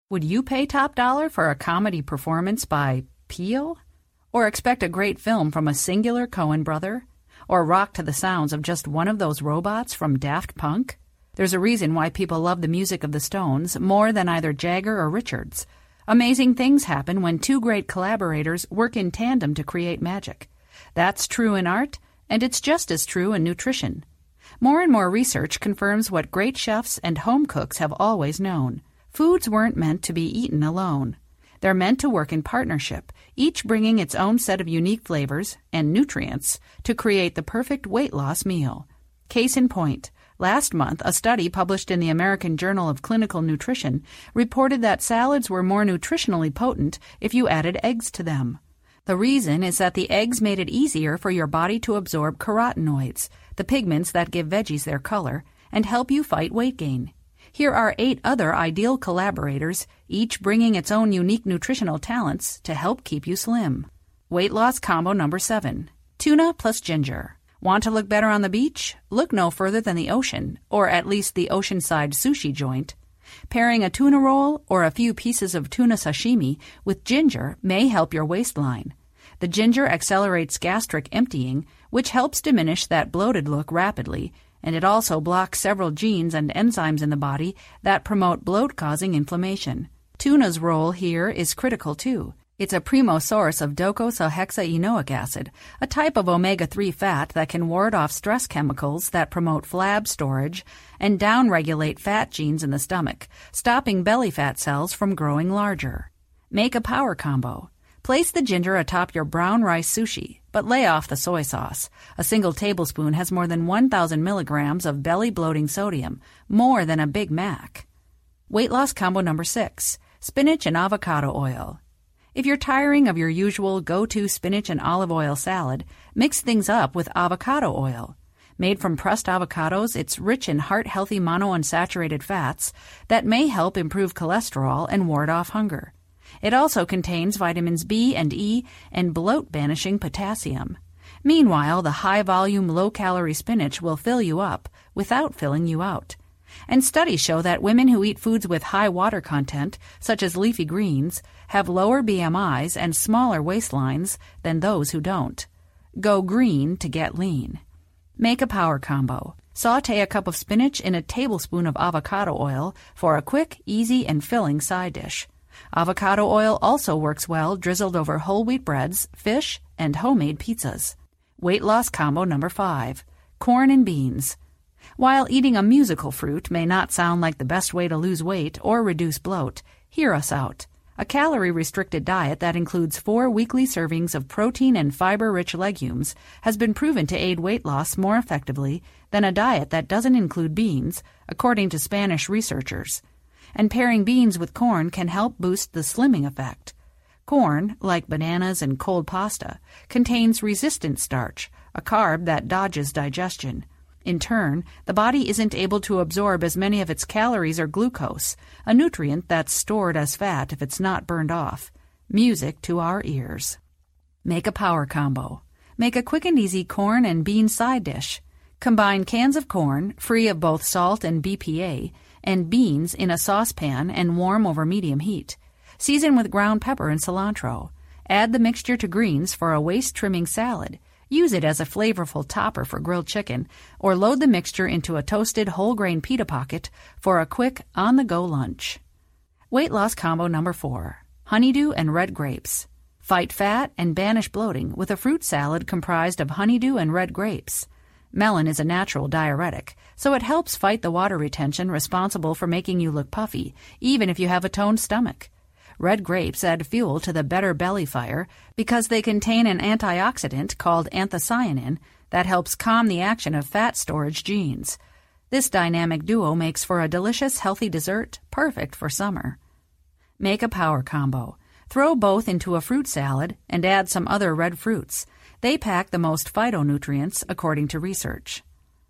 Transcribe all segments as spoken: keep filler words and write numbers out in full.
Would you pay top dollar for a comedy performance by Pio? Or expect a great film from a singular Coen brother? Or rock to the sounds of just one of those robots from Daft Punk? There's a reason why people love the music of the Stones more than either Jagger or Richards. Amazing things happen when two great collaborators work in tandem to create magic. That's true in art, and it's just as true in nutrition. More and more research confirms what great chefs and home cooks have always known. Foods weren't meant to be eaten alone. They're meant to work in partnership, each bringing its own set of unique flavors and nutrients to create the perfect weight loss meal. Case in point, last month, a study published in the American Journal of Clinical Nutrition reported that salads were more nutritionally potent if you added eggs to them. The reason is that the eggs made it easier for your body to absorb carotenoids, the pigments that give veggies their color, and help you fight weight gain. Here are eight other ideal collaborators, each bringing its own unique nutritional talents to help keep you slim. Weight loss combo number seven. Tuna plus ginger. Want to look better on the beach? Look no further than the ocean, or at least the oceanside sushi joint. Pairing a tuna roll or a few pieces of tuna sashimi with ginger may help your waistline. The ginger accelerates gastric emptying, which helps diminish that bloated look rapidly, and it also blocks several genes and enzymes in the body that promote bloat-causing inflammation. Tuna's role here is critical too. It's a primo source of docosahexaenoic acid, a type of omega three fat that can ward off stress chemicals that promote flab storage and downregulate fat genes in the stomach, stopping belly fat cells from growing larger. Make a power combo. Place the ginger atop your brown rice sushi, but lay off the soy sauce. A single tablespoon has more than one thousand milligrams of belly-bloating sodium, more than a Big Mac. Weight loss combo number six, spinach and avocado oil. If you're tiring of your usual go-to spinach and olive oil salad, mix things up with avocado oil. Made from pressed avocados, it's rich in heart-healthy monounsaturated fats that may help improve cholesterol and ward off hunger. It also contains vitamins B and E and bloat-banishing potassium. Meanwhile, the high-volume, low-calorie spinach will fill you up without filling you out. And studies show that women who eat foods with high water content, such as leafy greens, have lower B M Is and smaller waistlines than those who don't. Go green to get lean. Make a power combo. Sauté a cup of spinach in a tablespoon of avocado oil for a quick, easy, and filling side dish. Avocado oil also works well drizzled over whole wheat breads, fish, and homemade pizzas. Weight loss combo number five. Corn and beans. While eating a musical fruit may not sound like the best way to lose weight or reduce bloat, hear us out. A calorie-restricted diet that includes four weekly servings of protein and fiber-rich legumes has been proven to aid weight loss more effectively than a diet that doesn't include beans, according to Spanish researchers. And pairing beans with corn can help boost the slimming effect. Corn, like bananas and cold pasta, contains resistant starch, a carb that dodges digestion. In turn, the body isn't able to absorb as many of its calories or glucose, a nutrient that's stored as fat if it's not burned off. Music to our ears. Make a power combo. Make a quick and easy corn and bean side dish. Combine cans of corn, free of both salt and B P A, and beans in a saucepan and warm over medium heat. Season with ground pepper and cilantro. Add the mixture to greens for a waist-trimming salad. Use it as a flavorful topper for grilled chicken, or load the mixture into a toasted whole-grain pita pocket for a quick, on-the-go lunch. Weight loss combo number four. Honeydew and red grapes. Fight fat and banish bloating with a fruit salad comprised of honeydew and red grapes. Melon is a natural diuretic, so it helps fight the water retention responsible for making you look puffy, even if you have a toned stomach. Red grapes add fuel to the better belly fire because they contain an antioxidant called anthocyanin that helps calm the action of fat storage genes. This dynamic duo makes for a delicious, healthy dessert, perfect for summer. Make a power combo. Throw both into a fruit salad and add some other red fruits. They pack the most phytonutrients, according to research.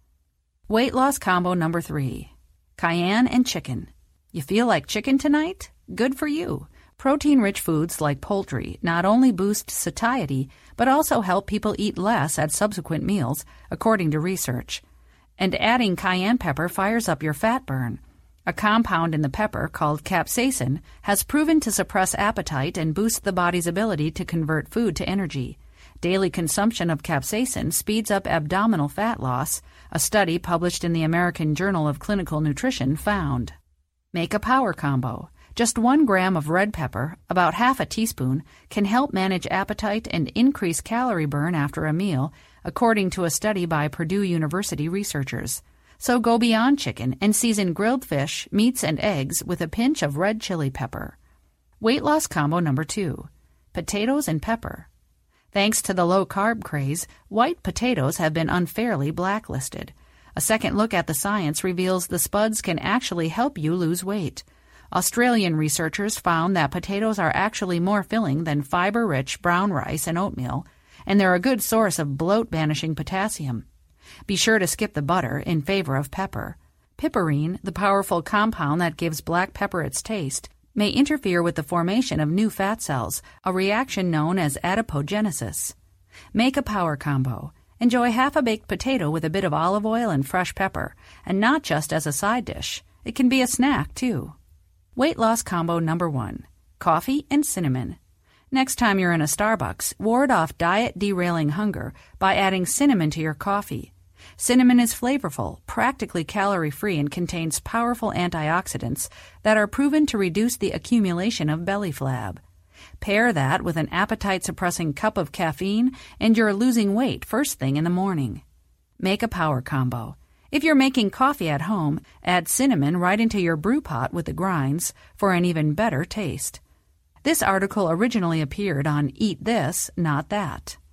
Weight loss combo number three. Cayenne and chicken. You feel like chicken tonight? Good for you. Protein-rich foods like poultry not only boost satiety, but also help people eat less at subsequent meals, according to research. And adding cayenne pepper fires up your fat burn. A compound in the pepper called capsaicin has proven to suppress appetite and boost the body's ability to convert food to energy. Daily consumption of capsaicin speeds up abdominal fat loss, a study published in the American Journal of Clinical Nutrition found. Make a power combo. Just one gram of red pepper, about half a teaspoon, can help manage appetite and increase calorie burn after a meal, according to a study by Purdue University researchers. So go beyond chicken and season grilled fish, meats, and eggs with a pinch of red chili pepper. Weight loss combo number two. Potatoes and pepper. Thanks to the low-carb craze, white potatoes have been unfairly blacklisted. A second look at the science reveals the spuds can actually help you lose weight. Australian researchers found that potatoes are actually more filling than fiber-rich brown rice and oatmeal, and they're a good source of bloat-banishing potassium. Be sure to skip the butter in favor of pepper. Piperine, the powerful compound that gives black pepper its taste, may interfere with the formation of new fat cells, a reaction known as adipogenesis. Make a power combo. Enjoy half a baked potato with a bit of olive oil and fresh pepper, and not just as a side dish. It can be a snack, too. Weight loss combo number one. Coffee and cinnamon. Next time you're in a Starbucks, ward off diet-derailing hunger by adding cinnamon to your coffee. Cinnamon is flavorful, practically calorie-free, and contains powerful antioxidants that are proven to reduce the accumulation of belly flab. Pair that with an appetite-suppressing cup of caffeine, and you're losing weight first thing in the morning. Make a power combo. If you're making coffee at home, add cinnamon right into your brew pot with the grinds for an even better taste. This article originally appeared on Eat This, Not That.